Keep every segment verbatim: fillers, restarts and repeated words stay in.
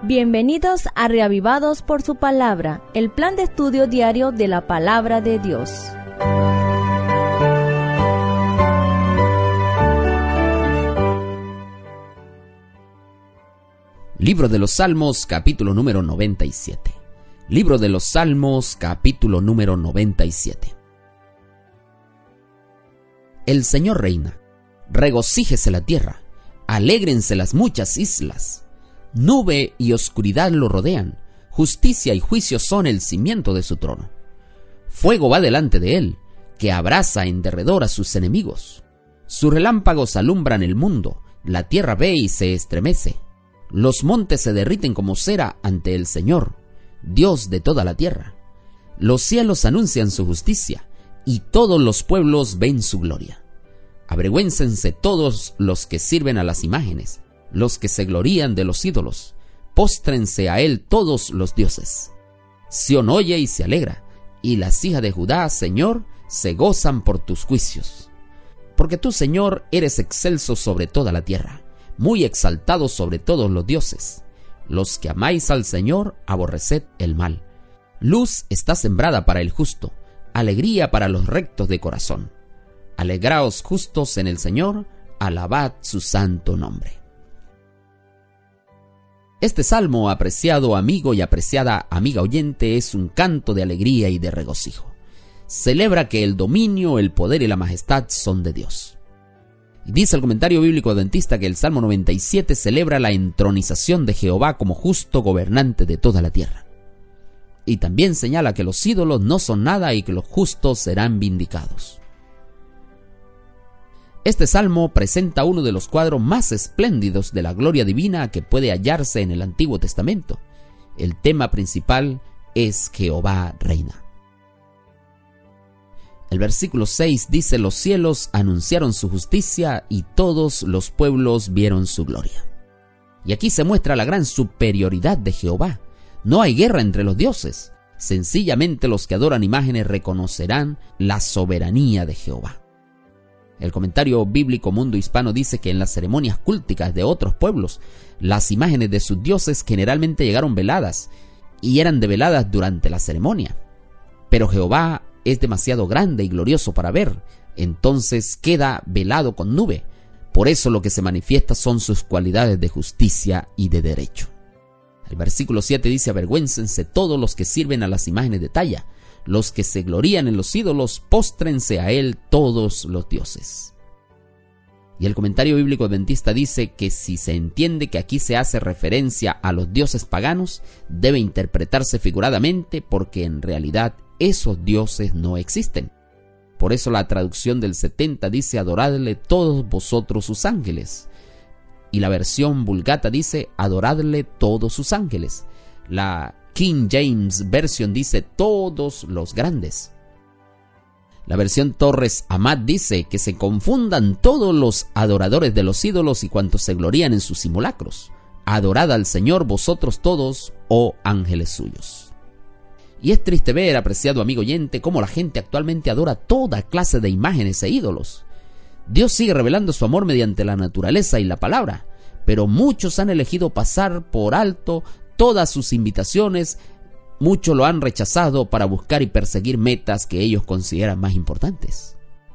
Bienvenidos a Reavivados por su Palabra, el plan de estudio diario de la Palabra de Dios. Libro de los Salmos, capítulo número noventa y siete. Libro de los Salmos, capítulo número noventa y siete. El Señor reina. Regocíjese la tierra, alégrense las muchas islas. Nube y oscuridad lo rodean, justicia y juicio son el cimiento de su trono. Fuego va delante de él, que abrasa en derredor a sus enemigos. Sus relámpagos alumbran el mundo, la tierra ve y se estremece. Los montes se derriten como cera ante el Señor, Dios de toda la tierra. Los cielos anuncian su justicia, y todos los pueblos ven su gloria. Avergüéncense todos los que sirven a las imágenes, los que se glorían de los ídolos. Póstrense a él todos los dioses. Sión oye y se alegra, y las hijas de Judá, Señor, se gozan por tus juicios. Porque tú, Señor, eres excelso sobre toda la tierra, muy exaltado sobre todos los dioses. Los que amáis al Señor, aborreced el mal. Luz está sembrada para el justo, alegría para los rectos de corazón. Alegraos justos en el Señor, alabad su santo nombre. Este salmo, apreciado amigo y apreciada amiga oyente, es un canto de alegría y de regocijo. Celebra que el dominio, el poder y la majestad son de Dios. Dice el comentario bíblico adventista que el Salmo noventa y siete celebra la entronización de Jehová como justo gobernante de toda la tierra. Y también señala que los ídolos no son nada y que los justos serán vindicados. Este salmo presenta uno de los cuadros más espléndidos de la gloria divina que puede hallarse en el Antiguo Testamento. El tema principal es Jehová reina. El versículo seis dice: los cielos anunciaron su justicia y todos los pueblos vieron su gloria. Y aquí se muestra la gran superioridad de Jehová. No hay guerra entre los dioses. Sencillamente los que adoran imágenes reconocerán la soberanía de Jehová. El comentario bíblico Mundo Hispano dice que en las ceremonias cúlticas de otros pueblos, las imágenes de sus dioses generalmente llegaron veladas y eran develadas durante la ceremonia. Pero Jehová es demasiado grande y glorioso para ver, entonces queda velado con nube. Por eso lo que se manifiesta son sus cualidades de justicia y de derecho. El versículo siete dice: avergüéncense todos los que sirven a las imágenes de talla, los que se glorían en los ídolos, póstrense a él todos los dioses. Y el comentario bíblico adventista dice que si se entiende que aquí se hace referencia a los dioses paganos, debe interpretarse figuradamente, porque en realidad esos dioses no existen. Por eso la traducción del setenta dice: adoradle todos vosotros sus ángeles. Y la versión Vulgata dice: adoradle todos sus ángeles. La King James Version dice: todos los grandes. La versión Torres Amat dice: que se confundan todos los adoradores de los ídolos y cuantos se glorían en sus simulacros. Adorad al Señor vosotros todos, oh ángeles suyos. Y es triste ver, apreciado amigo oyente, cómo la gente actualmente adora toda clase de imágenes e ídolos. Dios sigue revelando su amor mediante la naturaleza y la palabra, pero muchos han elegido pasar por alto todas sus invitaciones. Muchos lo han rechazado para buscar y perseguir metas que ellos consideran más importantes.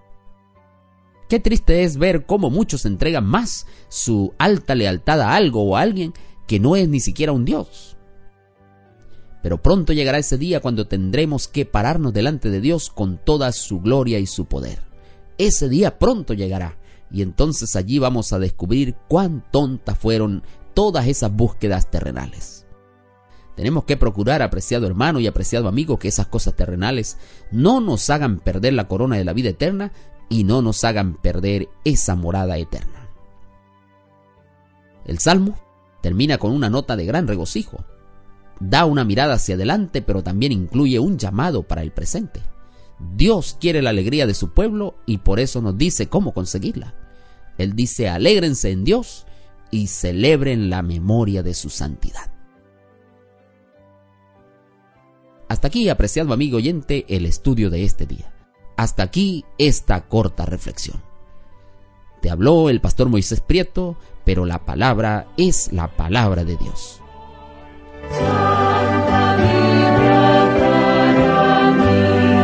Qué triste es ver cómo muchos entregan más su alta lealtad a algo o a alguien que no es ni siquiera un Dios. Pero pronto llegará ese día cuando tendremos que pararnos delante de Dios con toda su gloria y su poder. Ese día pronto llegará, y entonces allí vamos a descubrir cuán tontas fueron todas esas búsquedas terrenales. Tenemos que procurar, apreciado hermano y apreciado amigo, que esas cosas terrenales no nos hagan perder la corona de la vida eterna y no nos hagan perder esa morada eterna. El Salmo termina con una nota de gran regocijo. Da una mirada hacia adelante, pero también incluye un llamado para el presente. Dios quiere la alegría de su pueblo y por eso nos dice cómo conseguirla. Él dice: alégrense en Dios y celebren la memoria de su santidad. Hasta aquí, apreciado amigo oyente, el estudio de este día. Hasta aquí esta corta reflexión. Te habló el pastor Moisés Prieto, pero la palabra es la palabra de Dios. Santa Biblia para mí,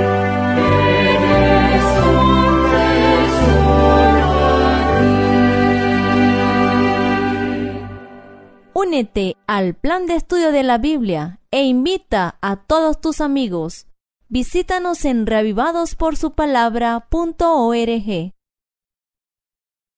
eres un tesoro a ti. Únete al plan de estudio de la Biblia e invita a todos tus amigos. Visítanos en reavivados por su palabra punto org.